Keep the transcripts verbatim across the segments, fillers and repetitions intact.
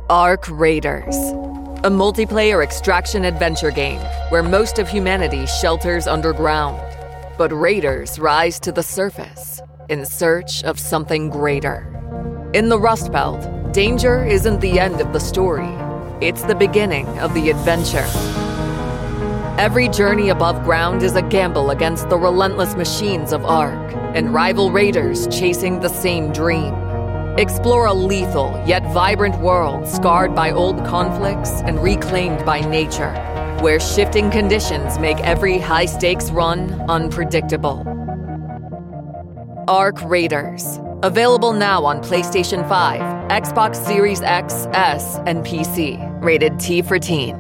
Ark Raiders, a multiplayer extraction adventure game where most of humanity shelters underground. But raiders rise to the surface in search of something greater. In the Rust Belt, danger isn't the end of the story. It's the beginning of the adventure. Every journey above ground is a gamble against the relentless machines of Ark and rival raiders chasing the same dream. Explore a lethal yet vibrant world scarred by old conflicts and reclaimed by nature, where shifting conditions make every high-stakes run unpredictable. Ark Raiders. Available now on PlayStation five, Xbox Series X, S, and P C. Rated T for Teen.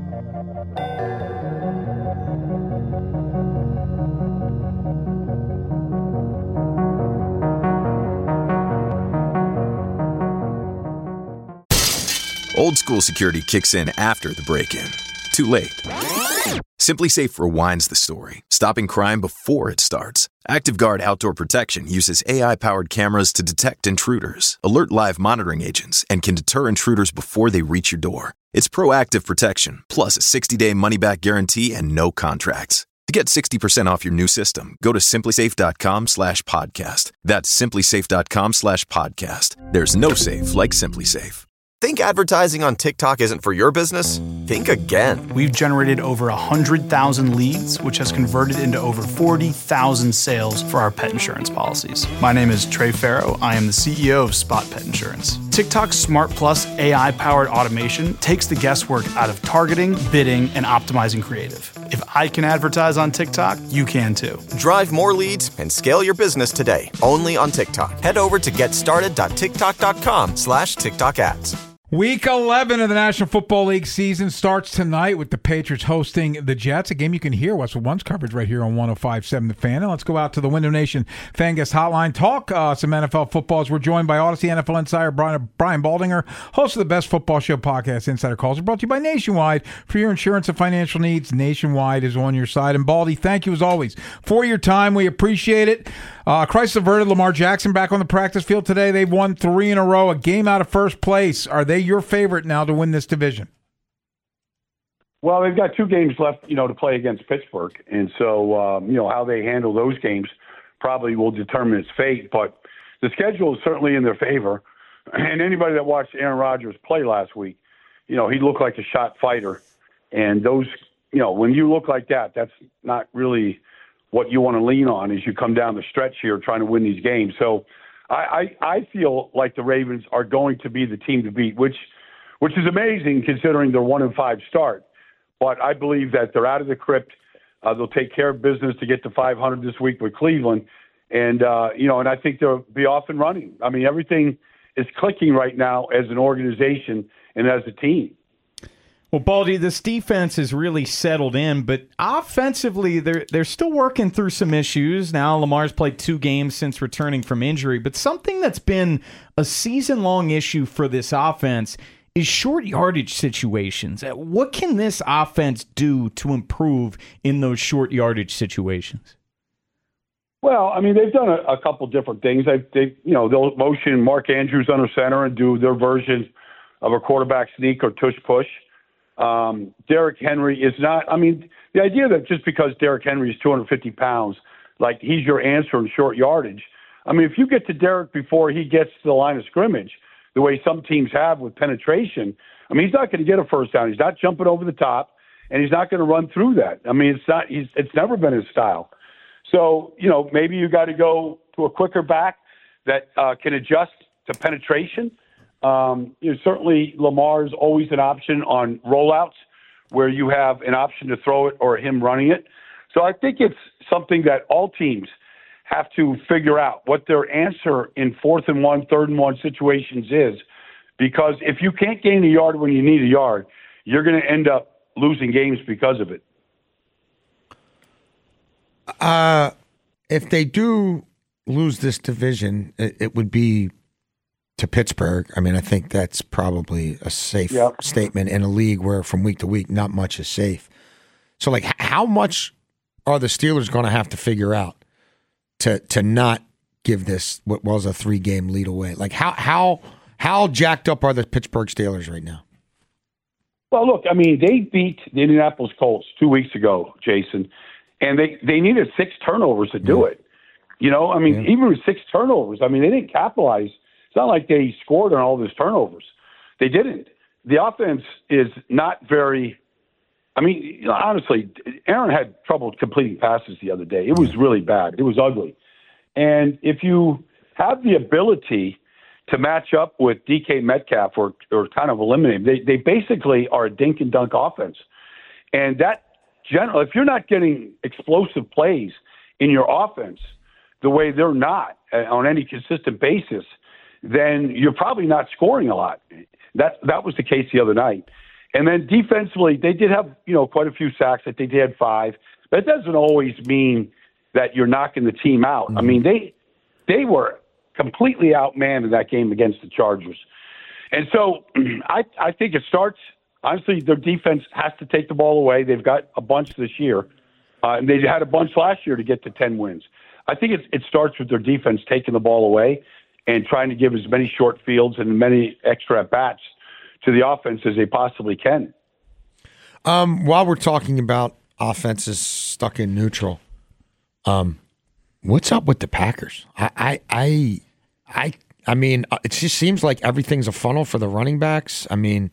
Old school security kicks in after the break-in. Too late. SimpliSafe rewinds the story, stopping crime before it starts. ActiveGuard Outdoor Protection uses A I-powered cameras to detect intruders, alert live monitoring agents, and can deter intruders before they reach your door. It's proactive protection, plus a sixty-day money-back guarantee and no contracts. To get sixty percent off your new system, go to simplysafe.com slash podcast. That's simplysafe.com slash podcast. There's no safe like SimpliSafe. Think advertising on TikTok isn't for your business? Think again. We've generated over one hundred thousand leads, which has converted into over forty thousand sales for our pet insurance policies. My name is Trey Farrow. I am the C E O of Spot Pet Insurance. TikTok's Smart Plus A I-powered automation takes the guesswork out of targeting, bidding, and optimizing creative. If I can advertise on TikTok, you can too. Drive more leads and scale your business today, only on TikTok. Head over to getstarted.tiktok.com slash TikTok ads. Week eleven of the National Football League season starts tonight with the Patriots hosting the Jets, a game you can hear Westwood One's coverage right here on one oh five point seven The Fan. And let's go out to the Window Nation Fan Guest Hotline, talk uh, some N F L football as we're joined by Odyssey N F L insider Brian, Brian Baldinger, host of the Best Football Show podcast, Insider Calls, brought to you by Nationwide. For your insurance and financial needs, Nationwide is on your side. And Baldy, thank you as always for your time. We appreciate it. Uh, crisis averted. Lamar Jackson back on the practice field today. They've won three in a row, a game out of first place. Are they your favorite now to win this division? Well, they've got two games left, you know, to play against Pittsburgh. And so, um, you know, how they handle those games probably will determine its fate. But the schedule is certainly in their favor. And anybody that watched Aaron Rodgers play last week, you know, he looked like a shot fighter. And those, you know, when you look like that, that's not really what you want to lean on as you come down the stretch here trying to win these games. So I, I, I feel like the Ravens are going to be the team to beat, which which is amazing considering their one and five start. But I believe that they're out of the crypt. Uh, they'll take care of business to get to five hundred this week with Cleveland. And, uh, you know, and I think they'll be off and running. I mean, everything is clicking right now as an organization and as a team. Well, Baldy, this defense is really settled in, but offensively, they're they're still working through some issues. Now, Lamar's played two games since returning from injury, but something that's been a season-long issue for this offense is short yardage situations. What can this offense do to improve in those short yardage situations? Well, I mean, they've done a, a couple different things. They, they, you know, they'll motion Mark Andrews under center and do their version of a quarterback sneak or tush push. Um, Derrick Henry is not, I mean, the idea that just because Derrick Henry is two hundred fifty pounds, like he's your answer in short yardage. I mean, if you get to Derrick before he gets to the line of scrimmage, the way some teams have with penetration, I mean, he's not going to get a first down. He's not jumping over the top, and he's not going to run through that. I mean, it's not, he's, it's never been his style. So, you know, maybe you got to go to a quicker back that uh, can adjust to penetration. Um, you know, certainly Lamar's always an option on rollouts where you have an option to throw it or him running it. So I think it's something that all teams have to figure out what their answer in fourth and one, third and one situations is, because if you can't gain a yard when you need a yard, you're going to end up losing games because of it. Uh, if they do lose this division, it, it would be to Pittsburgh. I mean, I think that's probably a safe yep. statement in a league where from week to week, not much is safe. So, like, how much are the Steelers going to have to figure out to to not give this what was a three game lead away? Like, how how How jacked up are the Pittsburgh Steelers right now? Well, look, I mean, they beat the Indianapolis Colts two weeks ago, Jason, and they, they needed six turnovers to do yeah. it. You know, I mean, yeah. even with six turnovers, I mean, they didn't capitalize. It's not like they scored on all those turnovers. They didn't. The offense is not very – I mean, you know, honestly, Aaron had trouble completing passes the other day. It was really bad. It was ugly. And if you have the ability to match up with D K Metcalf or, or kind of eliminate him, they, they basically are a dink and dunk offense. And that general, if you're not getting explosive plays in your offense the way they're not on any consistent basis, then you're probably not scoring a lot. That that was the case the other night. And then defensively, they did have, you know, quite a few sacks. I think they had five. But it doesn't always mean that you're knocking the team out. Mm-hmm. I mean, they they were completely outmanned in that game against the Chargers. And so I I think it starts, honestly, their defense has to take the ball away. They've got a bunch this year. Uh, and they had a bunch last year to get to ten wins. I think it, it starts with their defense taking the ball away and trying to give as many short fields and many extra at-bats to the offense as they possibly can. Um, while we're talking about offenses stuck in neutral, um, what's up with the Packers? I, I, I, I, I mean, it just seems like everything's a funnel for the running backs. I mean,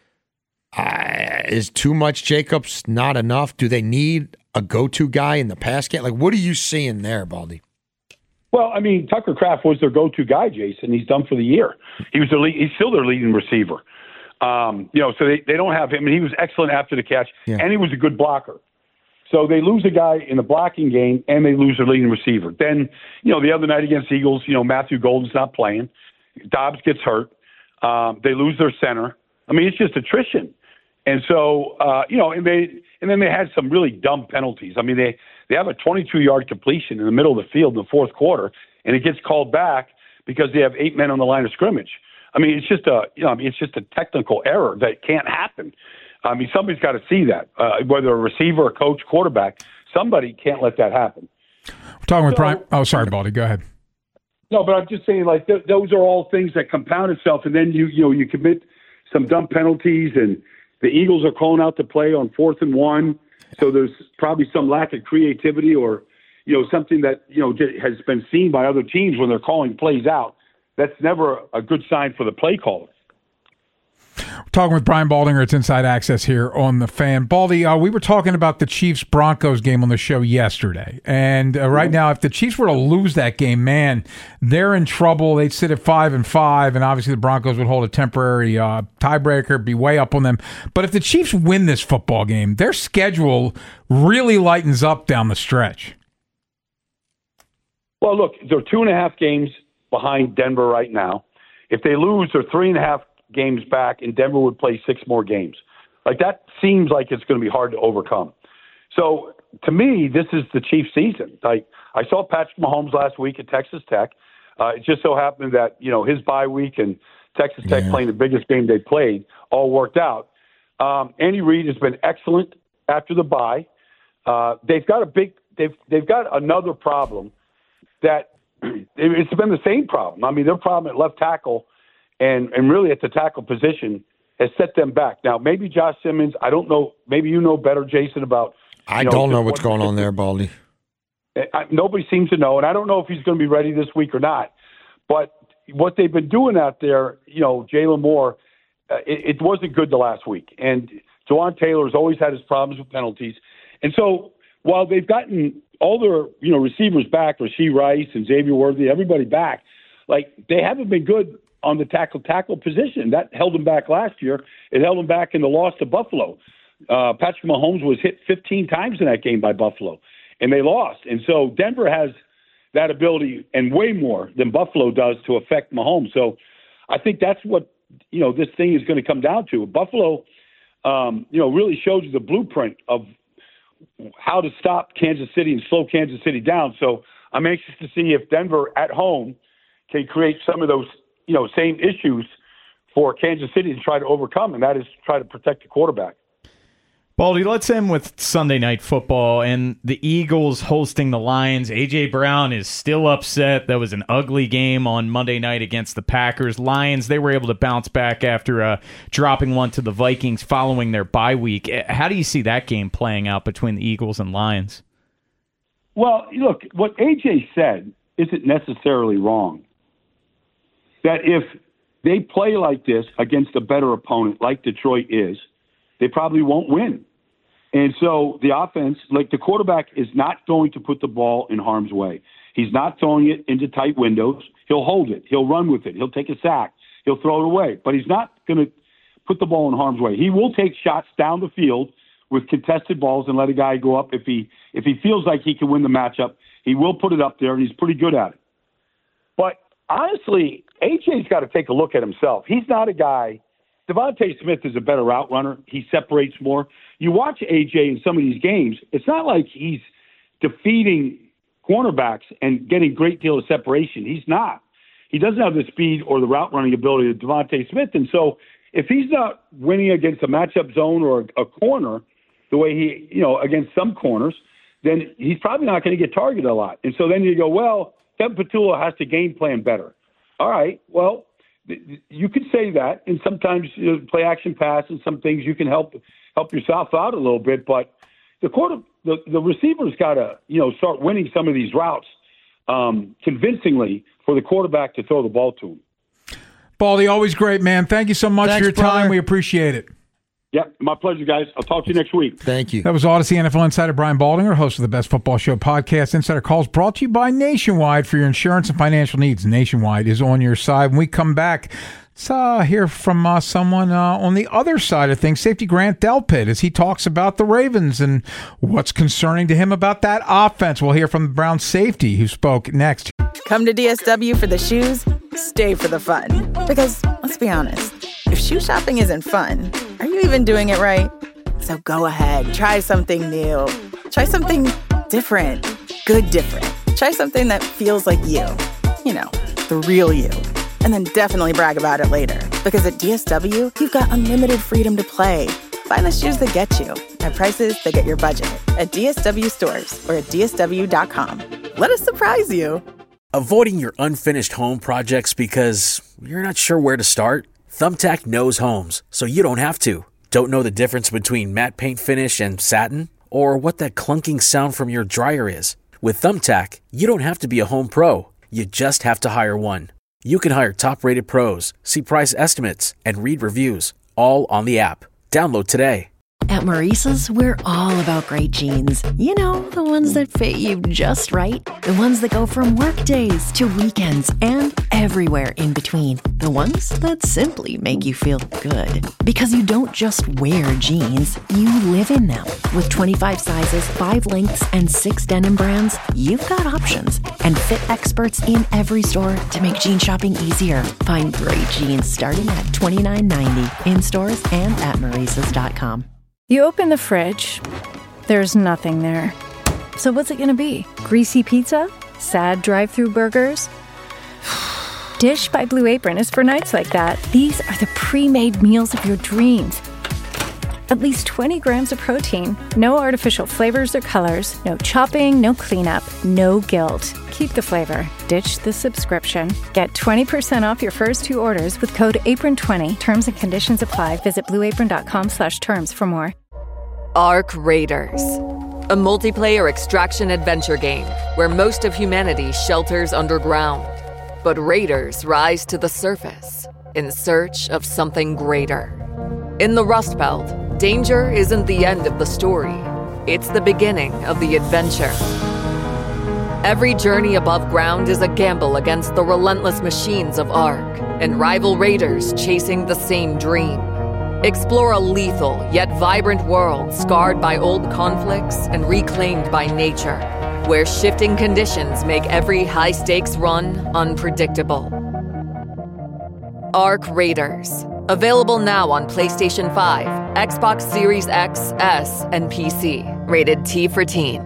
I, is too much Jacobs not enough? Do they need a go-to guy in the pass game? Like, what are you seeing there, Baldy? Well, I mean, Tucker Kraft was their go-to guy, Jason. He's done for the year. He was their lead, he's still their leading receiver. Um, you know, so they, they don't have him, and he was excellent after the catch, yeah. and he was a good blocker. So they lose a guy in the blocking game, and they lose their leading receiver. Then, you know, the other night against the Eagles, you know, Matthew Golden's not playing. Dobbs gets hurt. Um, they lose their center. I mean, it's just attrition. And so, uh, you know, and they and then they had some really dumb penalties. I mean, they, they have a twenty-two-yard completion in the middle of the field in the fourth quarter, and it gets called back because they have eight men on the line of scrimmage. I mean, it's just a you know, I mean, it's just a technical error that can't happen. I mean, somebody's got to see that, uh, whether a receiver, a coach, quarterback. Somebody can't let that happen. We're talking with so, Brian. Oh, sorry, Baldy. Go ahead. No, but I'm just saying, like th- those are all things that compound itself, and then you you know you commit some dumb penalties, and the Eagles are calling out to play on fourth and one. So there's probably some lack of creativity, or you know something that you know has been seen by other teams when they're calling plays out. That's never a good sign for the play caller. We're talking with Brian Baldinger. It's Inside Access here on The Fan. Baldy, uh, we were talking about the Chiefs-Broncos game on the show yesterday. And uh, right now, if the Chiefs were to lose that game, man, they're in trouble. They'd sit at five and five, and obviously the Broncos would hold a temporary uh, tiebreaker, be way up on them. But if the Chiefs win this football game, their schedule really lightens up down the stretch. Well, look, they're two and a half games behind Denver right now. If they lose, they're three and a half games back, and Denver would play six more games. Like, that seems like it's going to be hard to overcome. So, to me, this is the Chiefs' season. Like, I saw Patrick Mahomes last week at Texas Tech. Uh, it just so happened that, you know, his bye week and Texas Tech yeah. playing the biggest game they played all worked out. Um, Andy Reid has been excellent after the bye. Uh, they've got a big they've they've got another problem that it's been the same problem. I mean, their problem at left tackle and, and really at the tackle position has set them back. Now, maybe Josh Simmons, I don't know, maybe you know better, Jason, about I know, don't know what's going on there, Baldy. I, nobody seems to know, and I don't know if he's going to be ready this week or not. But what they've been doing out there, you know, Jalen Moore, uh, it, it wasn't good the last week. And Jawan Taylor's always had his problems with penalties. And so while they've gotten all their, you know, receivers back, Rashee Rice and Xavier Worthy, everybody back, like, they haven't been good on the tackle-tackle position. That held them back last year. It held them back in the loss to Buffalo. Uh, Patrick Mahomes was hit fifteen times in that game by Buffalo, and they lost. And so Denver has that ability and way more than Buffalo does to affect Mahomes. So I think that's what, you know, this thing is going to come down to. Buffalo, um, you know, really shows you the blueprint of how to stop Kansas City and slow Kansas City down. So I'm anxious to see if Denver at home can create some of those, you know, same issues for Kansas City to try to overcome, and that is try to protect the quarterback. Baldy, let's end with Sunday Night Football and the Eagles hosting the Lions. A J. Brown is still upset. That was an ugly game on Monday night against the Packers. Lions, they were able to bounce back after uh, dropping one to the Vikings following their bye week. How do you see that game playing out between the Eagles and Lions? Well, look, what A J said isn't necessarily wrong. That if they play like this against a better opponent like Detroit is, they probably won't win. And so the offense, like the quarterback is not going to put the ball in harm's way. He's not throwing it into tight windows. He'll hold it. He'll run with it. He'll take a sack. He'll throw it away. But he's not going to put the ball in harm's way. He will take shots down the field with contested balls and let a guy go up. If he if he feels like he can win the matchup, he will put it up there, and he's pretty good at it. But honestly, A J's got to take a look at himself. He's not a guy – Devontae Smith is a better route runner. He separates more. You watch A J in some of these games, it's not like he's defeating cornerbacks and getting a great deal of separation. He's not. He doesn't have the speed or the route running ability of Devontae Smith. And so if he's not winning against a matchup zone or a, a corner the way he, you know, against some corners, then he's probably not going to get targeted a lot. And so then you go, well, Kevin Patullo has to game plan better. All right, well, you could say that, and sometimes you know, play action pass and some things you can help help yourself out a little bit. But the quarter, the, the receiver's got to you know start winning some of these routes um, convincingly for the quarterback to throw the ball to him. Baldy, always great, man. Thank you so much Thanks, for your brother. time. We appreciate it. Yep, my pleasure, guys. I'll talk to you next week. Thank you. That was Odyssey N F L insider Brian Baldinger, host of the Best Football Show podcast. Insider Calls brought to you by Nationwide for your insurance and financial needs. Nationwide is on your side. When we come back, let's uh, hear from uh, someone uh, on the other side of things, safety Grant Delpit, as he talks about the Ravens and what's concerning to him about that offense. We'll hear from the Brown safety who spoke next. Come to D S W for the shoes, stay for the fun. Because, let's be honest, if shoe shopping isn't fun, are you even doing it right? So go ahead, try something new. Try something different. Good different. Try something that feels like you. You know, the real you. And then definitely brag about it later. Because at D S W, you've got unlimited freedom to play. Find the shoes that get you at prices that get your budget at D S W stores or at D S W dot com. Let us surprise you. Avoiding your unfinished home projects because you're not sure where to start? Thumbtack knows homes, so you don't have to. Don't know the difference between matte paint finish and satin? Or what that clunking sound from your dryer is? With Thumbtack, you don't have to be a home pro. You just have to hire one. You can hire top-rated pros, see price estimates, and read reviews, all on the app. Download today. At Maurice's, we're all about great jeans. You know, the ones that fit you just right. The ones that go from work days to weekends and everywhere in between. The ones that simply make you feel good. Because you don't just wear jeans, you live in them. With twenty-five sizes, five lengths, and six denim brands, you've got options. And fit experts in every store to make jean shopping easier. Find great jeans starting at twenty-nine ninety in stores and at Maurices dot com. You open the fridge, there's nothing there. So what's it gonna be? Greasy pizza? Sad drive-thru burgers? Dish by Blue Apron is for nights like that. These are the pre-made meals of your dreams. At least twenty grams of protein, no artificial flavors or colors, no chopping, no cleanup, no guilt. Keep the flavor. Ditch the subscription. Get twenty percent off your first two orders with code apron twenty. Terms and conditions apply. Visit blueapron.com slash terms for more. Ark Raiders, a multiplayer extraction adventure game where most of humanity shelters underground. But raiders rise to the surface in search of something greater. In the Rust Belt, danger isn't the end of the story. It's the beginning of the adventure. Every journey above ground is a gamble against the relentless machines of Ark and rival raiders chasing the same dream. Explore a lethal yet vibrant world scarred by old conflicts and reclaimed by nature, where shifting conditions make every high-stakes run unpredictable. Ark Raiders. Available now on PlayStation five, Xbox Series X, S, and P C. Rated T for Teen.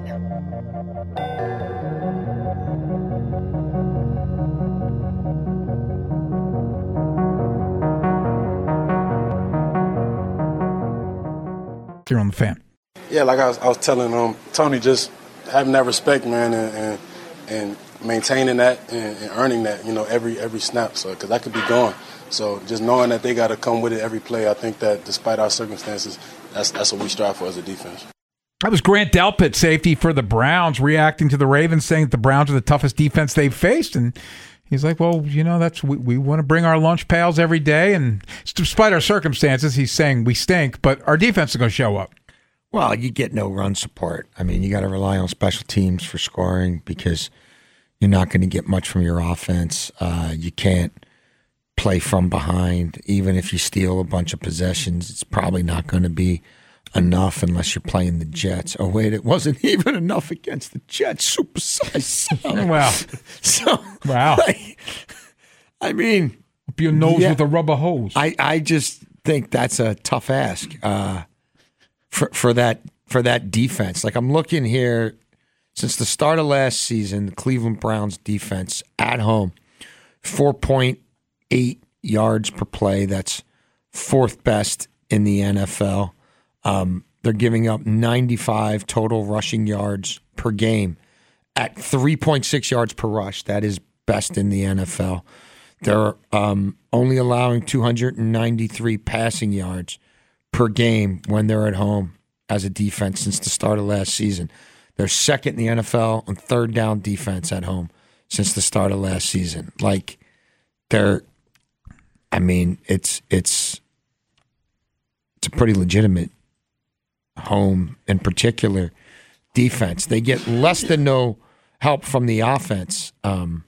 here on The Fan. Yeah, like I was, I was telling um, Tony, just having that respect, man, and and, and maintaining that and, and earning that, you know, every every snap. So because that could be gone. So just knowing that they got to come with it every play, I think that despite our circumstances, that's that's what we strive for as a defense. That was Grant Delpit, safety for the Browns, reacting to the Ravens, saying that the Browns are the toughest defense they've faced. And he's like, well, you know, that's we, we want to bring our lunch pails every day. And despite our circumstances, he's saying we stink, but our defense is going to show up. Well, you get no run support. I mean, you got to rely on special teams for scoring because you're not going to get much from your offense. Uh, you can't play from behind. Even if you steal a bunch of possessions, it's probably not going to be enough unless you're playing the Jets. Oh, wait, it wasn't even enough against the Jets. Supersized. Wow. So, wow. I, I mean. Up your nose yeah, with a rubber hose. I, I just think that's a tough ask uh, for, for that for that defense. Like, I'm looking here, since the start of last season, the Cleveland Browns defense at home, four point eight yards per play. That's fourth best in the N F L. Um, they're giving up ninety-five total rushing yards per game at three point six yards per rush. That is best in the N F L. They're um, only allowing two hundred ninety-three passing yards per game when they're at home as a defense since the start of last season. They're second in the N F L on third down defense at home since the start of last season. Like, they're, I mean, it's it's it's a pretty legitimate home, in particular, defense. They get less than no help from the offense um,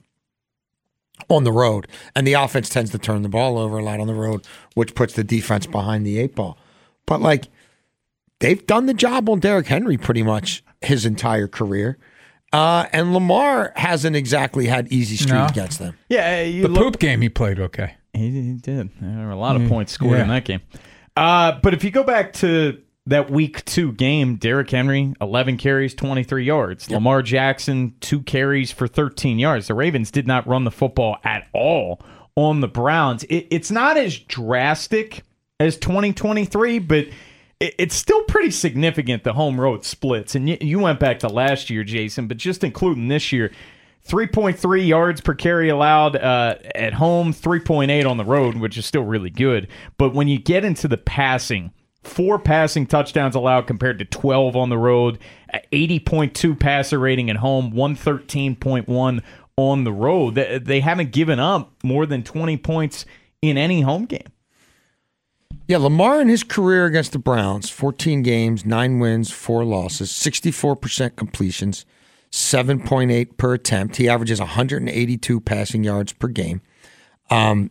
on the road, and the offense tends to turn the ball over a lot on the road, which puts the defense behind the eight ball. But, like, they've done the job on Derrick Henry pretty much his entire career. Uh, and Lamar hasn't exactly had easy street No. against them. Yeah, you the look, poop game he played okay. He, he did. There were a lot of Mm, points scored yeah. in that game. Uh, but if you go back to that week two game, Derrick Henry, eleven carries, twenty-three yards. Yep. Lamar Jackson, two carries for thirteen yards. The Ravens did not run the football at all on the Browns. It, it's not as drastic as twenty twenty-three, but it, it's still pretty significant, the home road splits. And you, you went back to last year, Jason, but just including this year, three point three yards per carry allowed uh, at home, three point eight on the road, which is still really good. But when you get into the passing, four passing touchdowns allowed compared to twelve on the road, eighty point two passer rating at home, one thirteen point one on the road. They, they haven't given up more than twenty points in any home game. Yeah, Lamar in his career against the Browns, fourteen games, nine wins, four losses, sixty-four percent completions, seven point eight per attempt. He averages one hundred eighty-two passing yards per game. Um,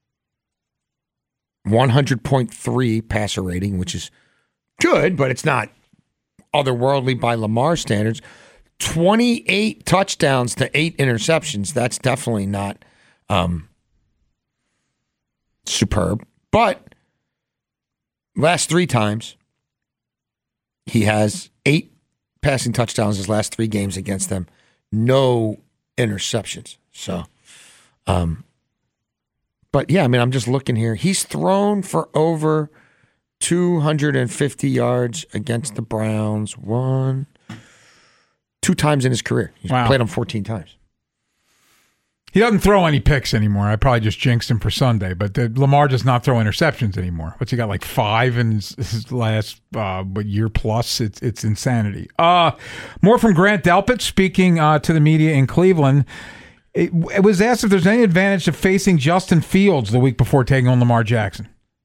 one hundred point three passer rating, which is good, but it's not otherworldly by Lamar standards. twenty-eight touchdowns to eight interceptions. That's definitely not um, superb. But last three times, he has eight passing touchdowns his last three games against them. No interceptions. So, um, but yeah, I mean, I'm just looking here. He's thrown for over two hundred fifty yards against the Browns. One, two times in his career. He's Wow. played them fourteen times. He doesn't throw any picks anymore. I probably just jinxed him for Sunday, but the, Lamar does not throw interceptions anymore. What's he got, like five in his, his last uh, what, year plus? It's it's insanity. Uh, more from Grant Delpit speaking uh, to the media in Cleveland. It, it was asked if there's any advantage to facing Justin Fields the week before taking on Lamar Jackson.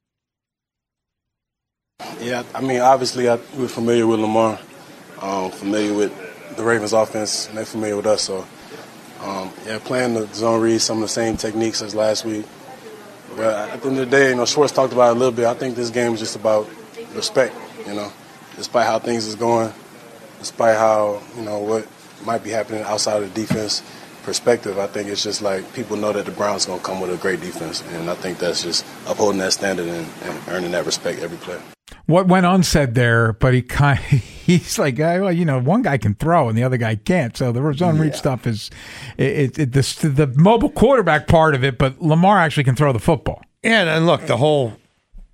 Yeah, I mean, obviously, I, we're familiar with Lamar, um, familiar with the Ravens offense, and they're familiar with us, so Um, yeah, playing the zone read, some of the same techniques as last week. But at the end of the day, you know, Schwartz talked about it a little bit. I think this game is just about respect, you know, despite how things is going, despite how, you know, what might be happening outside of the defense perspective. I think it's just like people know that the Browns going to come with a great defense, and I think that's just upholding that standard and, and earning that respect every play. What went unsaid there, but he kind of, he's like, well, you know, one guy can throw and the other guy can't. So the zone read stuff is it, it, the, the mobile quarterback part of it, but Lamar actually can throw the football. And, and look, the whole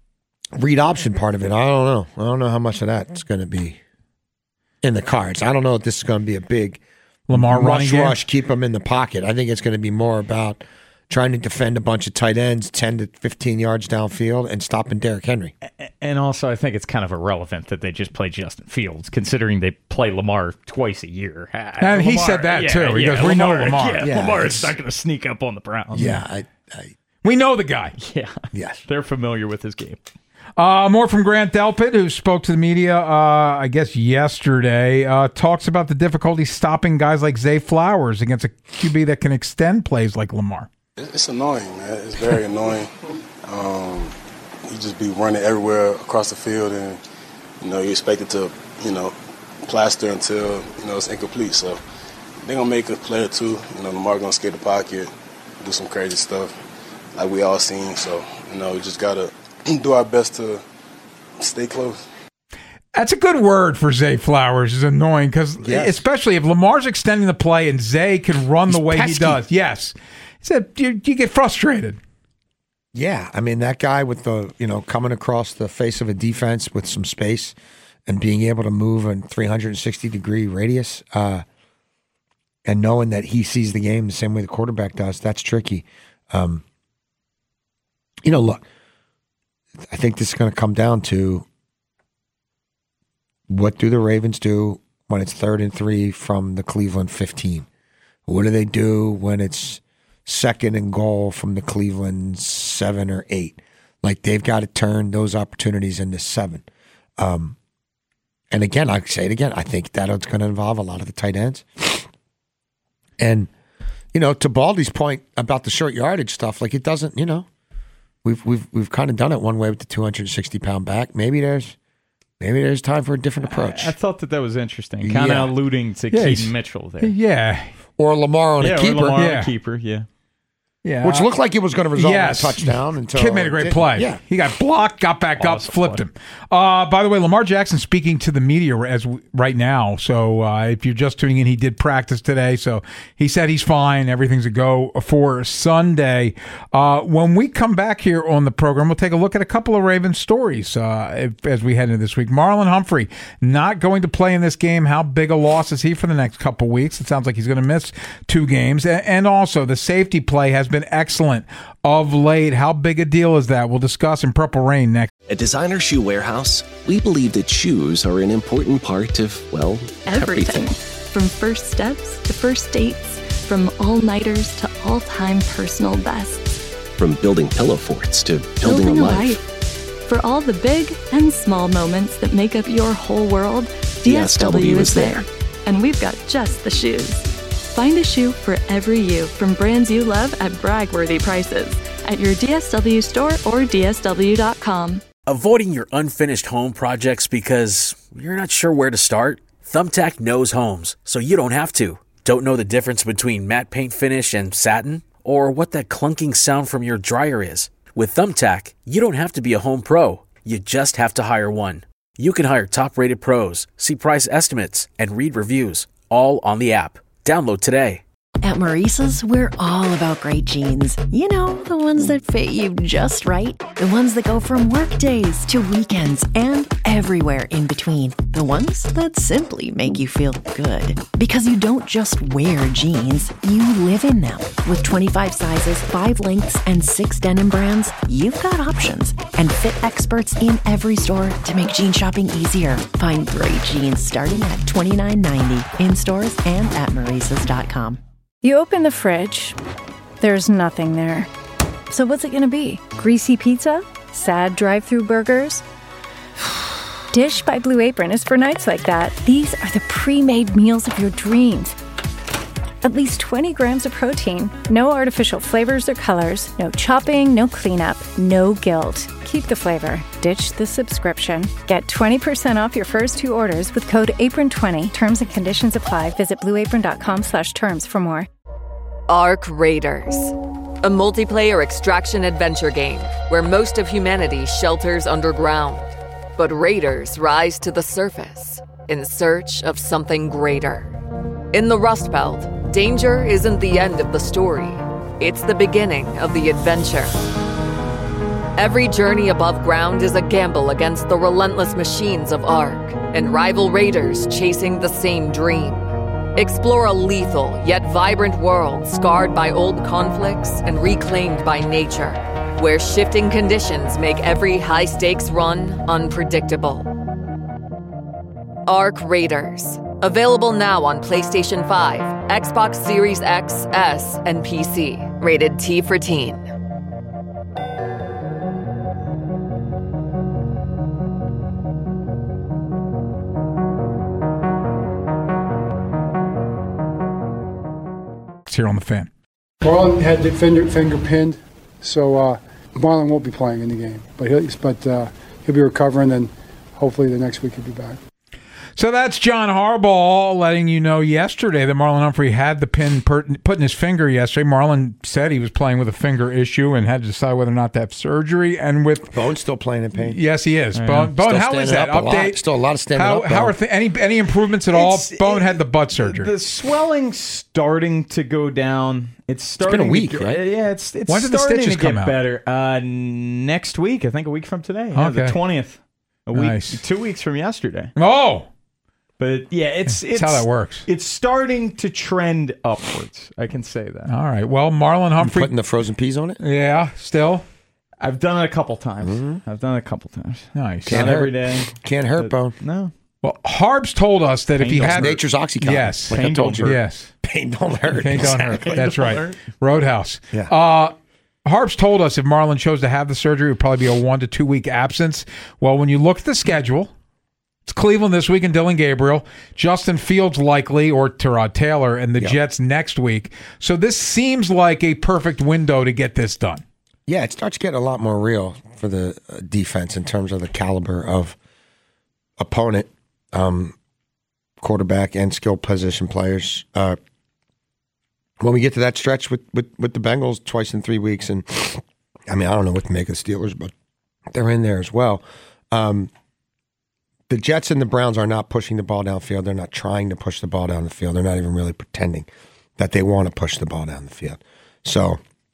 read option part of it, I don't know. I don't know how much of that's going to be in the cards. I don't know if this is going to be a big Lamar rush, running rush, keep him in the pocket. I think it's going to be more about trying to defend a bunch of tight ends ten to fifteen yards downfield and stopping Derrick Henry. And also, I think it's kind of irrelevant that they just play Justin Fields, considering they play Lamar twice a year. And he Lamar, said that, yeah, too. He yeah, goes, we Lamar, know Lamar. Yeah, Yeah, Lamar it's- is not going to sneak up on the Browns. Yeah, I, I, We know the guy. Yeah. Yes. They're familiar with his game. Uh, more from Grant Delpit, who spoke to the media, uh, I guess, yesterday. Uh, talks about the difficulty stopping guys like Zay Flowers against a Q B that can extend plays like Lamar. It's annoying, man. It's very annoying. Um, you just be running everywhere across the field, and you know you expect it to, you know, plaster until you know it's incomplete. So they're gonna make a play or two. You know, Lamar gonna skate the pocket, do some crazy stuff, like we all seen. So you know, we just gotta do our best to stay close. That's a good word for Zay Flowers. Is annoying because Yes. especially if Lamar's extending the play and Zay can run He's the way pesky. he does. Yes, he said you, you get frustrated. Yeah, I mean, that guy with the, you know, coming across the face of a defense with some space and being able to move in three hundred sixty degree radius uh, and knowing that he sees the game the same way the quarterback does, that's tricky. Um, you know, look, I think this is going to come down to what do the Ravens do when it's third and three from the Cleveland fifteen? What do they do when it's second and goal from the Cleveland seven or eight? Like, they've got to turn those opportunities into seven. Um, and again, I say it again, I think that's going to involve a lot of the tight ends. And, you know, to Baldy's point about the short yardage stuff, like, it doesn't, you know, we've we've we've kind of done it one way with the two hundred sixty pound back. Maybe there's maybe there's time for a different approach. I, I thought that that was interesting, kind of Yeah. alluding to Yeah, he's- Keaton Mitchell there. Yeah, Or Lamar on yeah, a or keeper. Lamar on Yeah. a keeper, yeah. yeah. Which looked like it was going to result Yes. in a touchdown until Kid made a great it play. didn't. Yeah. He got blocked, got back up, Awesome flipped play. him. Uh, by the way, Lamar Jackson speaking to the media as we, right now. So uh, if you're just tuning in, he did practice today. So he said he's fine. Everything's a go for Sunday. Uh, when we come back here on the program, we'll take a look at a couple of Ravens stories uh, if, as we head into this week. Marlon Humphrey not going to play in this game. How big a loss is he for the next couple weeks? It sounds like he's going to miss two games. A- And also, the safety play has been excellent of late. How big a deal is that? We'll discuss in Purple Rain next. At Designer Shoe Warehouse, we believe that shoes are an important part of, well, Everything. everything. From first steps to first dates, from all-nighters to all-time personal bests. From building pillow forts to building, a life. For all the big and small moments that make up your whole world, D S W is there. And we've got just the shoes. Find a shoe for every you from brands you love at brag-worthy prices at your D S W store or D S W dot com. Avoiding your unfinished home projects because you're not sure where to start? Thumbtack knows homes, so you don't have to. Don't know the difference between matte paint finish and satin? Or what that clunking sound from your dryer is? With Thumbtack, you don't have to be a home pro. You just have to hire one. You can hire top-rated pros, see price estimates, and read reviews, all on the app. Download today. At Maurice's, we're all about great jeans. You know, the ones that fit you just right. The ones that go from work days to weekends and everywhere in between. The ones that simply make you feel good. Because you don't just wear jeans, you live in them. With twenty-five sizes, five lengths, and six denim brands, you've got options. And fit experts in every store to make jean shopping easier. Find great jeans starting at twenty-nine ninety in stores and at maurices dot com. You open the fridge, there's nothing there. So what's it gonna be? Greasy pizza? Sad drive-through burgers? Dish by Blue Apron is for nights like that. These are the pre-made meals of your dreams. At least twenty grams of protein, no artificial flavors or colors, no chopping, no cleanup, no guilt. Keep the flavor. Ditch the subscription. Get twenty percent off your first two orders with code apron twenty. Terms and conditions apply. Visit blue apron dot com slash terms for more. Ark Raiders, a multiplayer extraction adventure game where most of humanity shelters underground. But raiders rise to the surface in search of something greater. In the Rust Belt, danger isn't the end of the story. It's the beginning of the adventure. Every journey above ground is a gamble against the relentless machines of Ark and rival raiders chasing the same dream. Explore a lethal yet vibrant world scarred by old conflicts and reclaimed by nature, where shifting conditions make every high-stakes run unpredictable. Ark Raiders. Available now on PlayStation five, Xbox Series X, S, and P C. Rated T for Teen. It's here on the Fan. Marlon had the finger, finger pinned, so uh, Marlon won't be playing in the game, but he'll, but uh, he'll be recovering, and hopefully the next week he'll be back. So that's John Harbaugh letting you know yesterday that Marlon Humphrey had the pin per- put in his finger yesterday. Marlon said he was playing with a finger issue and had to decide whether or not to have surgery. And with Bone's still playing in pain. Yes, he is. Yeah. Bone, Bone how is that? Update. Still a lot of standing how, up. How are th- any any improvements at all? It's- Bone had the butt surgery. The swelling's starting to go down. It's starting. been a week, to get, right? Yeah, it's it's When did the starting stitches to get come out? better. Uh, next week, I think a week from today. Yeah, Okay. the twentieth. A week, Nice. two weeks from yesterday. Oh. But yeah, it's That's it's how that works. It's starting to trend upwards. I can say that. All right. Well, Marlon Humphrey putting the frozen peas on it. Yeah, still. I've done it a couple times. Mm-hmm. I've done it a couple times. Nice. Can't Not hurt. every day. Can't hurt, but- Bone. No. Well, Harbs told us that if Pain he don't had It's nature's OxyContin. yes, like I Pain told don't you. hurt. yes, Pain don't hurt. Pain don't hurt. Exactly. That's Don't right. hurt. Roadhouse. Yeah. Uh, Harbs told us if Marlon chose to have the surgery, it would probably be a one to two week absence. Well, when you look at the schedule, it's Cleveland this week and Dylan Gabriel, Justin Fields likely, or Tyrod Taylor, and the Yep. Jets next week. So this seems like a perfect window to get this done. Yeah, it starts getting a lot more real for the uh, defense in terms of the caliber of opponent, um, quarterback, and skill position players. Uh, when we get to that stretch with, with, with the Bengals twice in three weeks, and I mean, I don't know what to make of the Steelers, but they're in there as well. Um, the Jets and the Browns are not pushing the ball downfield. They're not trying to push the ball down the field. They're not even really pretending that they want to push the ball down the field. So,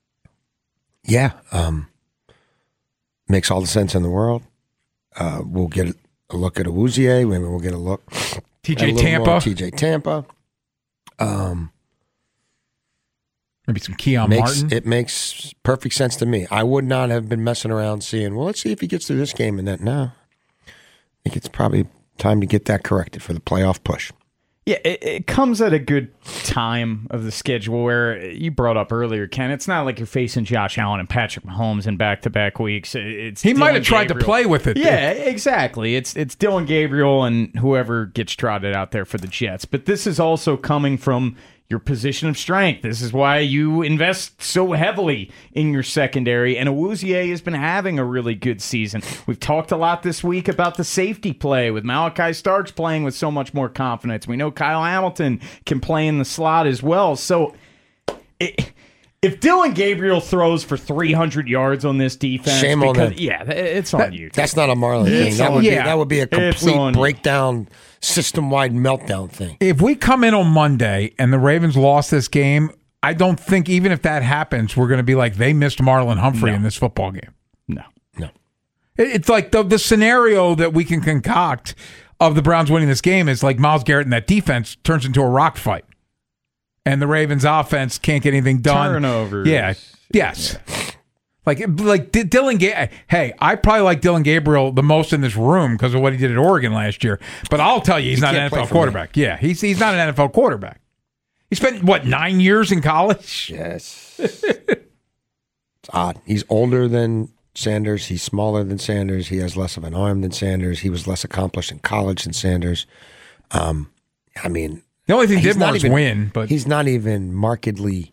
yeah, um, makes all the sense in the world. Uh, we'll get a look at Awuzie. Maybe we'll get a look. T at J a little Tampa. more T J Tampa. Um, Maybe some Keon makes, Martin. It makes perfect sense to me. I would not have been messing around seeing, well, let's see if he gets through this game and that. No. I think it's probably time to get that corrected for the playoff push. Yeah, it, it comes at a good time of the schedule where you brought up earlier, Ken. It's not like you're facing Josh Allen and Patrick Mahomes in back-to-back weeks. It's He might Dylan have tried to Gabriel. play with it. Yeah, exactly. It's it's Dylan Gabriel and whoever gets trotted out there for the Jets. But this is also coming from your position of strength. This is why you invest so heavily in your secondary. And Awuzie has been having a really good season. We've talked a lot this week about the safety play with Malachi Starks playing with so much more confidence. We know Kyle Hamilton can play in the slot as well. So it, if Dylan Gabriel throws for three hundred yards on this defense, Shame on because, them. yeah, it's on That- you. That's not a Marlon It's thing. That on would, you. be, that would be a It's complete on you. breakdown, system-wide meltdown thing. If we come in on Monday and the Ravens lost this game, I don't think even if that happens, we're going to be like, they missed Marlon Humphrey No. in this football game. No. No. It- It's like the, the scenario that we can concoct of the Browns winning this game is like Myles Garrett and that defense turns into a rock fight. And the Ravens offense can't get anything done. Turnovers. Yeah. Yes. Like, like D- Dylan Ga- Hey, I probably like Dylan Gabriel the most in this room because of what he did at Oregon last year. But I'll tell you, he's He not an can't play N F L for me. quarterback. Yeah, he's he's not an N F L quarterback. He spent, what, nine years in college? Yes. It's odd. He's older than Sanders. He's smaller than Sanders. He has less of an arm than Sanders. He was less accomplished in college than Sanders. Um, I mean, The only thing he he's did more not is even- win. But he's not even markedly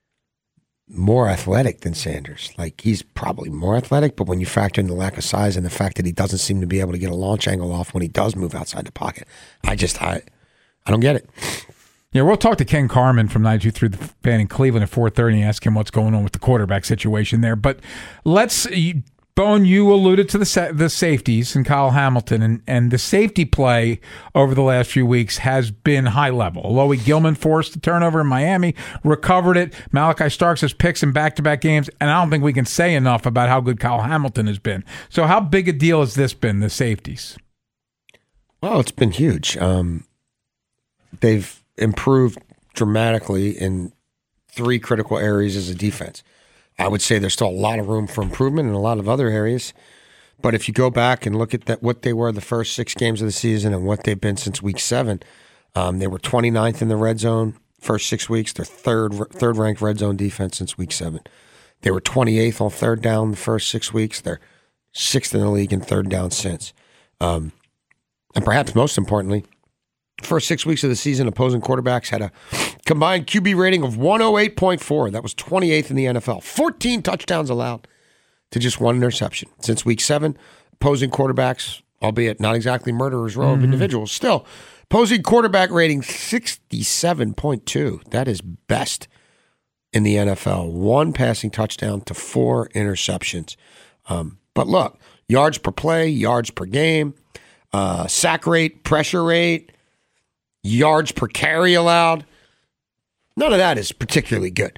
more athletic than Sanders. Like, he's probably more athletic, but when you factor in the lack of size and the fact that he doesn't seem to be able to get a launch angle off when he does move outside the pocket, I just, I, I don't get it. Yeah, we'll talk to Ken Carman from ninety-two through the Fan in Cleveland at four thirty and ask him what's going on with the quarterback situation there. But let's you, Bone, you alluded to the sa- the safeties and Kyle Hamilton, and, and the safety play over the last few weeks has been high level. Alohi Gilman forced the turnover in Miami, recovered it. Malachi Starks has picks in back-to-back games, and I don't think we can say enough about how good Kyle Hamilton has been. So how big a deal has this been, the safeties? Well, it's been huge. Um, they've improved dramatically in three critical areas as a defense. I would say there's still a lot of room for improvement in a lot of other areas. But if you go back and look at that, what they were the first six games of the season and what they've been since week seven, um, they were twenty-ninth in the red zone first six weeks. They're third, third ranked red zone defense since week seven. They were twenty-eighth on third down the first six weeks. They're sixth in the league in third down since. Um, and perhaps most importantly, first six weeks of the season, opposing quarterbacks had a combined Q B rating of one oh eight point four. That was twenty-eighth in the N F L. fourteen touchdowns allowed to just one interception. Since week seven, opposing quarterbacks, albeit not exactly murderers row mm-hmm. of individuals, still, opposing quarterback rating sixty-seven point two. That is best in the N F L. One passing touchdown to four interceptions. Um, but look, yards per play, yards per game, uh, sack rate, pressure rate, yards per carry allowed. None of that is particularly good.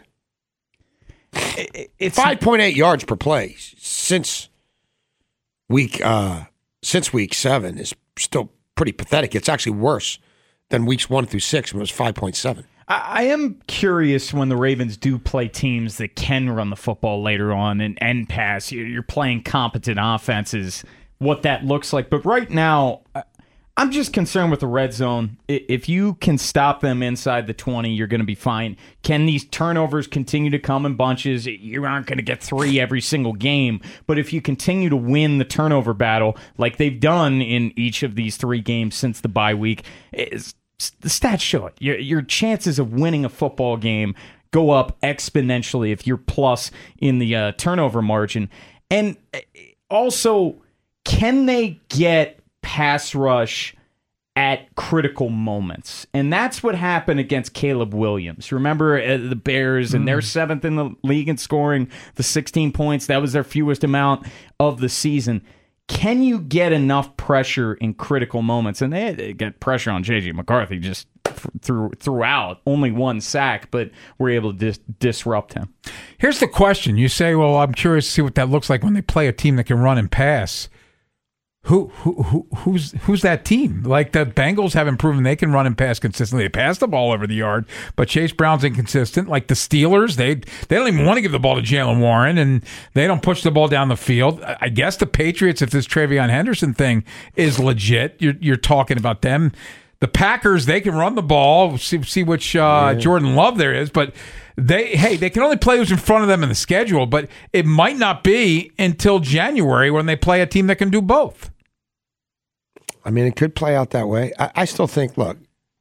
It's five point eight yards per play since week uh, since week seven is still pretty pathetic. It's actually worse than weeks one through six when it was five point seven. I am curious when the Ravens do play teams that can run the football later on and, and pass. You're playing competent offenses, what that looks like. But right now, I'm just concerned with the red zone. If you can stop them inside the twenty, you're going to be fine. Can these turnovers continue to come in bunches? You aren't going to get three every single game. But if you continue to win the turnover battle like they've done in each of these three games since the bye week, it's, the stats show it. Your, your chances of winning a football game go up exponentially if you're plus in the uh, turnover margin. And also, can they get pass rush at critical moments? And that's what happened against Caleb Williams. Remember uh, the Bears, and they're seventh in the league in scoring, the sixteen points. That was their fewest amount of the season. Can you get enough pressure in critical moments? And they, they get pressure on J J McCarthy just through, throughout. Only one sack, but we're able to dis- disrupt him. Here's the question. You say, well, I'm curious to see what that looks like when they play a team that can run and pass. Who, who who who's who's that team? Like the Bengals haven't proven they can run and pass consistently. They pass the ball over the yard, but Chase Brown's inconsistent. Like the Steelers, they they don't even want to give the ball to Jaylen Warren, and they don't push the ball down the field. I guess the Patriots, if this Travion Henderson thing is legit, you're you're talking about them. The Packers, they can run the ball. See see which uh, yeah. Jordan Love there is, but. They hey, they can only play who's in front of them in the schedule, but it might not be until January when they play a team that can do both. I mean, it could play out that way. I, I still think, look,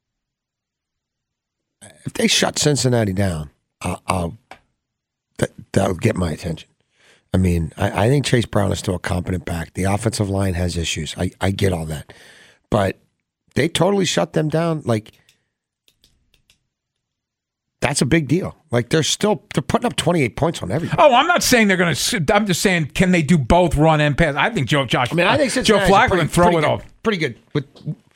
if they shut Cincinnati down, I'll, I'll that, that'll get my attention. I mean, I, I think Chase Brown is still a competent back. The offensive line has issues. I, I get all that. But they totally shut them down. Like, that's a big deal. Like, they're still they're putting up twenty-eight points on everything. Oh, I'm not saying they're going to. I'm just saying, can they do both run and pass? I think Joe Josh. I mean, I think Joe Flacco can throw it good, off. Pretty good. But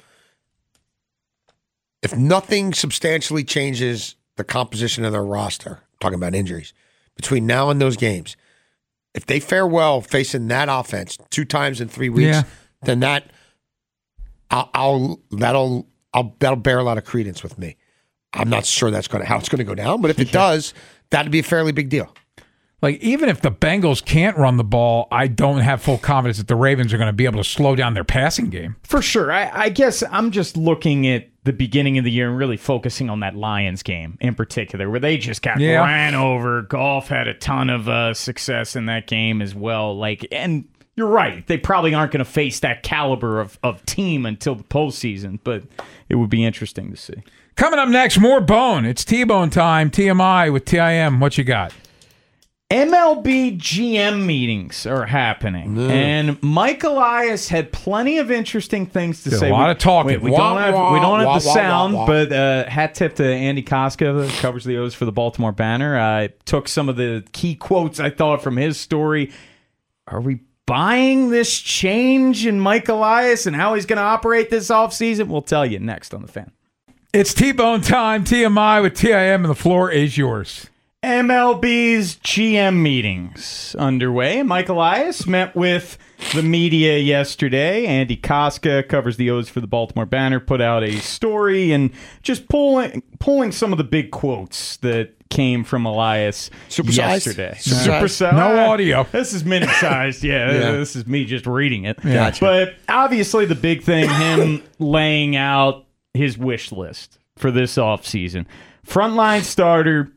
if nothing substantially changes the composition of their roster, talking about injuries, between now and those games, if they fare well facing that offense two times in three weeks, yeah. then that I'll, I'll that'll I'll that'll bear a lot of credence with me. I'm not sure that's going to how it's going to go down, but if it yeah. does, that'd be a fairly big deal. Like, even if the Bengals can't run the ball, I don't have full confidence that the Ravens are going to be able to slow down their passing game. For sure. I, I guess I'm just looking at the beginning of the year and really focusing on that Lions game in particular, where they just got yeah. ran over. Goff had a ton of uh, success in that game as well. Like, and you're right. They probably aren't going to face that caliber of, of team until the postseason, but it would be interesting to see. Coming up next, more Bone. It's T-Bone time. T M I with T I M. What you got? M L B G M meetings are happening, mm. and Mike Elias had plenty of interesting things to Did say. A lot we, of talking. We, we wah, don't have, wah, we don't have wah, the sound, wah, wah, wah. but uh, hat tip to Andy Koska, that covers the O's for the Baltimore Banner. I uh, took some of the key quotes I thought from his story. Are we buying this change in Mike Elias and how he's going to operate this offseason? We'll tell you next on The Fan. It's T-Bone time, T M I with T I M, and the floor is yours. M L B's G M meetings underway. Mike Elias met with the media yesterday. Andy Koska covers the O's for the Baltimore Banner, put out a story and just pulling pulling some of the big quotes that came from Elias Supersized? yesterday. Supersized? Supersized. No audio. This is minute-sized. Yeah, Yeah. this is me just reading it. Yeah. Gotcha. But obviously the big thing, him laying out his wish list for this offseason. Frontline starter,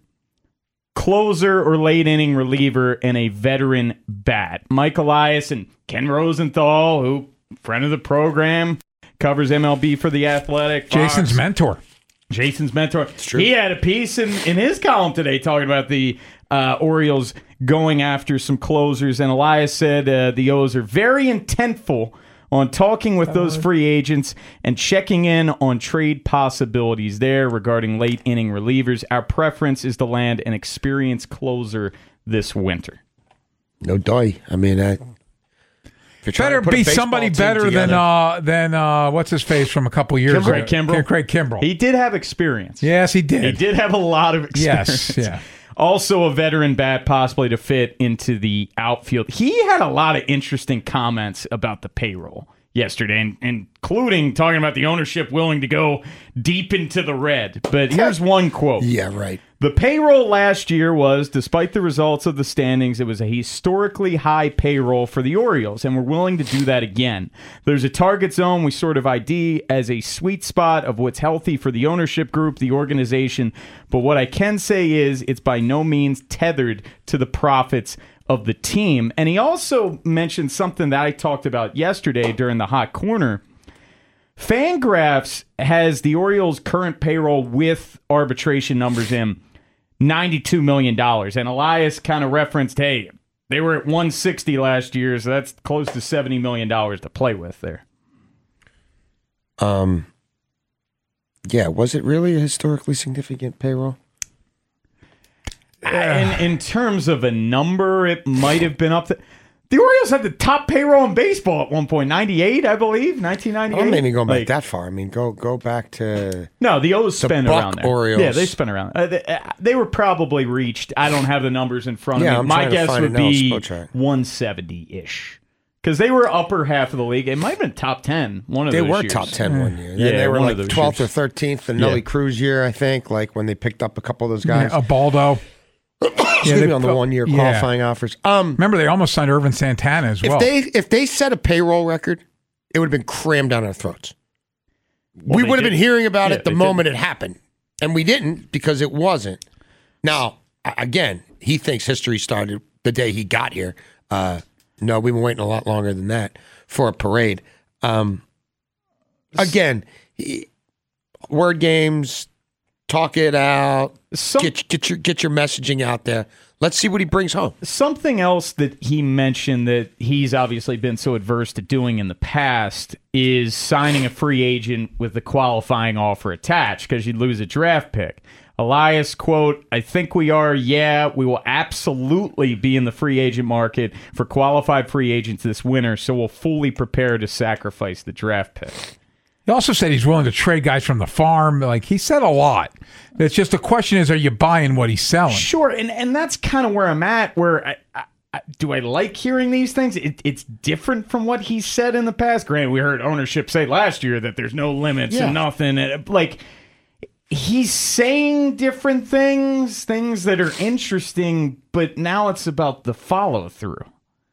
closer or late inning reliever, and a veteran bat. Mike Elias and Ken Rosenthal, who friend of the program, covers M L B for The Athletic. Fox. Jason's mentor. Jason's mentor. He had a piece in, in his column today talking about the uh, Orioles going after some closers, and Elias said uh, the O's are very intentful on talking with those free agents and checking in on trade possibilities there regarding late inning relievers. Our preference is to land an experienced closer this winter. No doy. I mean, I, Better be somebody better than uh, than uh, what's his face from a couple years ago. Craig Kimbrell. Craig Kimbrell. He did have experience. Yes, he did. He did have a lot of experience. Yes, yeah. Also a veteran bat possibly to fit into the outfield. He had a lot of interesting comments about the payroll yesterday, and, including talking about the ownership willing to go deep into the red. But here's one quote. Yeah, right. The payroll last year was, despite the results of the standings, it was a historically high payroll for the Orioles, and we're willing to do that again. There's a target zone we sort of I D as a sweet spot of what's healthy for the ownership group, the organization, but what I can say is it's by no means tethered to the profits of the team. And he also mentioned something that I talked about yesterday during the Hot Corner. Fangraphs has the Orioles' current payroll with arbitration numbers in ninety-two million dollars. And Elias kind of referenced, hey, they were at one hundred sixty last year, so that's close to seventy million dollars to play with there. Um, yeah, was it really a historically significant payroll? In, in terms of a number, it might have been up to... The Orioles had the top payroll in baseball at one point, ninety-eight, I believe, nineteen ninety-eight. I'm not even going back Like- that far. I mean, go go back to No, the O's the spent Buck around there. Orioles. Yeah, they spent around. Uh, they, uh, they were probably reached. I don't have the numbers in front of Yeah, me. I'm My trying to guess find would it now. be Spell check. one seventy-ish. Because they were upper half of the league. It might have been top ten one of They those were years. top ten one year. Yeah, Then they were one like of those twelfth years. or thirteenth, the Yeah. Nelly Cruz year, I think, like when they picked up a couple of those guys. Yeah, a Baldo. Excuse they me, on the felt- one-year yeah. qualifying offers. Um, Remember, they almost signed Irvin Santana as well. if they if they set a payroll record, it would have been crammed down our throats. Well, we they would have did- been hearing about yeah, it the they moment did. it happened, and we didn't because it wasn't. Now, a- again, he thinks history started the day he got here. Uh, no, we've been waiting a lot longer than that for a parade. Um, again, he, word games, talk it out, Some- get get your get your messaging out there. Let's see what he brings home. Something else that he mentioned that he's obviously been so adverse to doing in the past is signing a free agent with the qualifying offer attached because you'd lose a draft pick. Elias, quote, I think we are, yeah, we will absolutely be in the free agent market for qualified free agents this winter, so we'll fully prepare to sacrifice the draft pick. He also said he's willing to trade guys from the farm. Like, he said a lot. It's just the question is, are you buying what he's selling? Sure, and, and that's kind of where I'm at, where I, I, I, do I like hearing these things? It, it's different from what he said in the past. Granted, we heard ownership say last year that there's no limits Yeah. and nothing. And, like, he's saying different things, things that are interesting, but now it's about the follow-through.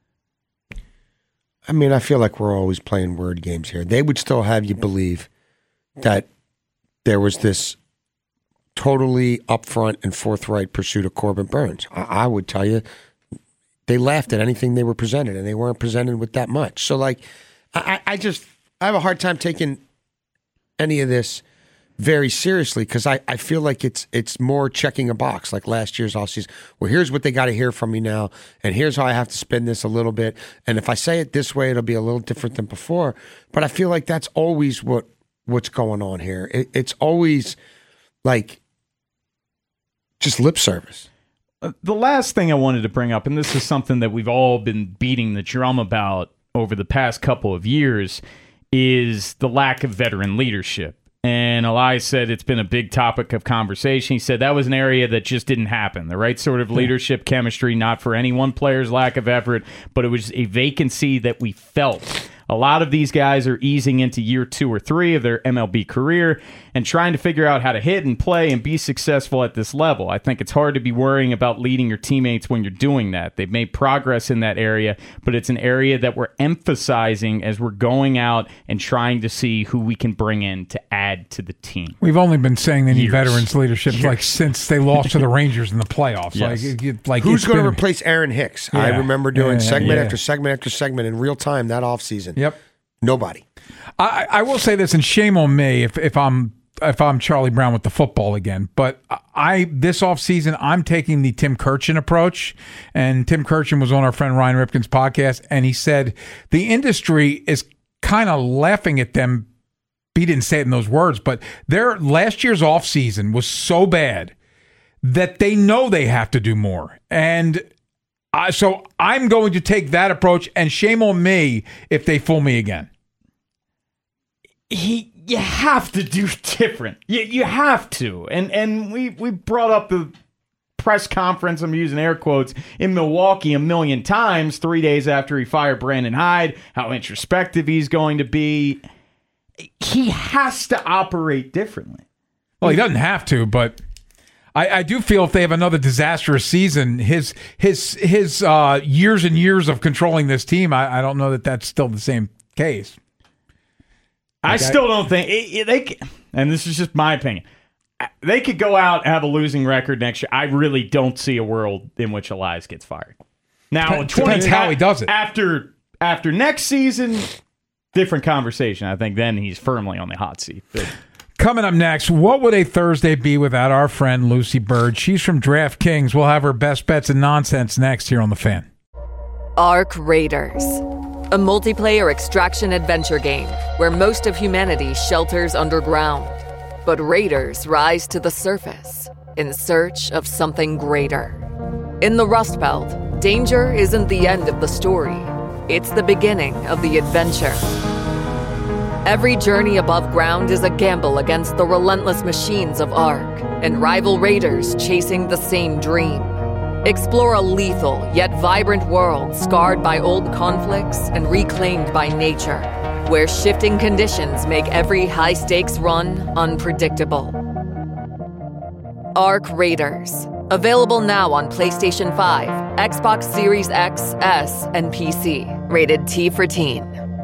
I mean, I feel like we're always playing word games here. They would still have you believe that there was this totally upfront and forthright pursuit of Corbin Burns. I, I would tell you, they laughed at anything they were presented, and they weren't presented with that much. So, like, I, I just I have a hard time taking any of this very seriously because I, I feel like it's it's more checking a box like last year's offseason. Well, here's what they got to hear from me now, and here's how I have to spin this a little bit. And if I say it this way, it'll be a little different than before. But I feel like that's always what what's going on here. It, it's always like just lip service. The last thing I wanted to bring up, and this is something that we've all been beating the drum about over the past couple of years, is the lack of veteran leadership. And Elias said it's been a big topic of conversation. He said that was an area that just didn't happen. The right sort of leadership chemistry, not for any one player's lack of effort, but it was a vacancy that we felt. A lot of these guys are easing into year two or three of their M L B career and trying to figure out how to hit and play and be successful at this level. I think it's hard to be worrying about leading your teammates when you're doing that. They've made progress in that area, but it's an area that we're emphasizing as we're going out and trying to see who we can bring in to add to the team. We've only been saying they need Years. veterans leadership Years. like since they lost to the Rangers in the playoffs. Yes. Like, it- like Who's it's going to been- replace Aaron Hicks? Yeah. I remember doing Yeah, segment yeah. after segment after segment in real time that offseason. Yep. Nobody. I, I will say this, and shame on me if, if I'm if I'm Charlie Brown with the football again. But I this offseason, I'm taking the Tim Kirchin approach. And Tim Kirchin was on our friend Ryan Ripken's podcast, and he said the industry is kind of laughing at them. He didn't say it in those words, but their last year's offseason was so bad that they know they have to do more. And I, so I'm going to take that approach, and shame on me if they fool me again. He, you have to do different. You, you have to. And and we, we brought up the press conference, I'm using air quotes, in Milwaukee a million times three days after he fired Brandon Hyde, how introspective he's going to be. He has to operate differently. Well, he doesn't have to, but I, I do feel if they have another disastrous season, his his his uh, years and years of controlling this team, I, I don't know that that's still the same case. I Okay. still don't think it, it, they can, and this is just my opinion. They could go out and have a losing record next year. I really don't see a world in which Elias gets fired. Now, Depends- depends how he does it. After after next season, different conversation. I think then he's firmly on the hot seat. But Coming up next, what would a Thursday be without our friend Lucy Bird? She's from DraftKings. We'll have her best bets and nonsense next here on The Fan. Ark Raiders, a multiplayer extraction adventure game where most of humanity shelters underground. But raiders rise to the surface in search of something greater. In the Rust Belt, danger isn't the end of the story. It's the beginning of the adventure. Every journey above ground is a gamble against the relentless machines of Ark and rival raiders chasing the same dream. Explore a lethal yet vibrant world scarred by old conflicts and reclaimed by nature, where shifting conditions make every high-stakes run unpredictable. Ark Raiders. Available now on PlayStation five, Xbox Series X, S, and P C. Rated T for Teen.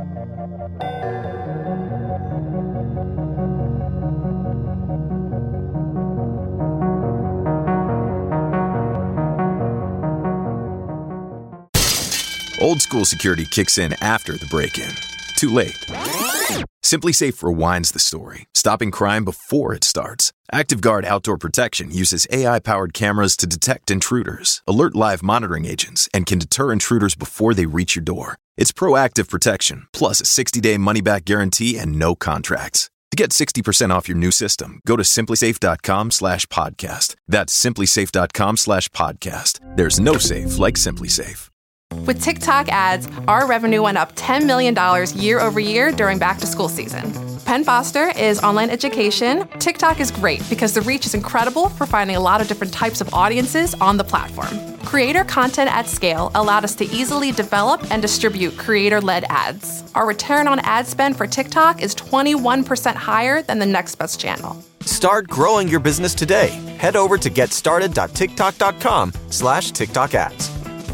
Old school security kicks in after the break-in. Too late. SimpliSafe rewinds the story, stopping crime before it starts. ActiveGuard Outdoor Protection uses A I-powered cameras to detect intruders, alert live monitoring agents, and can deter intruders before they reach your door. It's proactive protection, plus a sixty-day money-back guarantee and no contracts. To get sixty percent off your new system, go to simplysafe.com slash podcast. That's simplysafe.com slash podcast. There's no safe like SimpliSafe. With TikTok ads, our revenue went up ten million dollars year over year during back-to-school season. Penn Foster is online education. TikTok is great because the reach is incredible for finding a lot of different types of audiences on the platform. Creator content at scale allowed us to easily develop and distribute creator-led ads. Our return on ad spend for TikTok is twenty-one percent higher than the next best channel. Start growing your business today. Head over to getstarted.tiktok.com slash TikTok ads.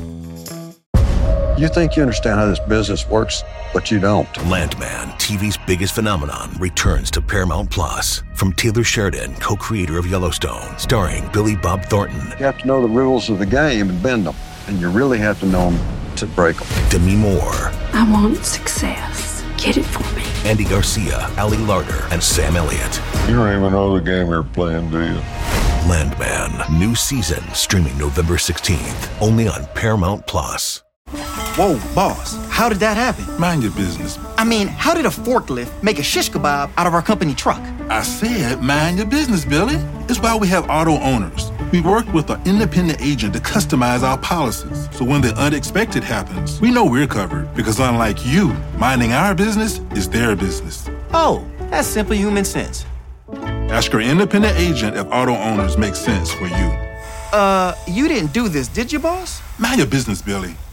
You think you understand how this business works, but you don't. Landman, T V's biggest phenomenon, returns to Paramount Plus. From Taylor Sheridan, co-creator of Yellowstone, starring Billy Bob Thornton. You have to know the rules of the game and bend them, and you really have to know them to break them. Demi Moore, I want success. Get it for me. Andy Garcia, Ali Larter, and Sam Elliott. You don't even know the game you're playing, do you? Landman, new season, streaming November sixteenth, only on Paramount Plus. Whoa, boss, how did that happen? Mind your business. I mean, how did a forklift make a shish kebab out of our company truck? I said mind your business, Billy. It's why we have auto owners. We worked with an independent agent to customize our policies. So when the unexpected happens, we know we're covered. Because unlike you, minding our business is their business. Oh, that's simple human sense. Ask your independent agent if auto owners make sense for you. Uh, you didn't do this, did you, boss? Mind your business, Billy.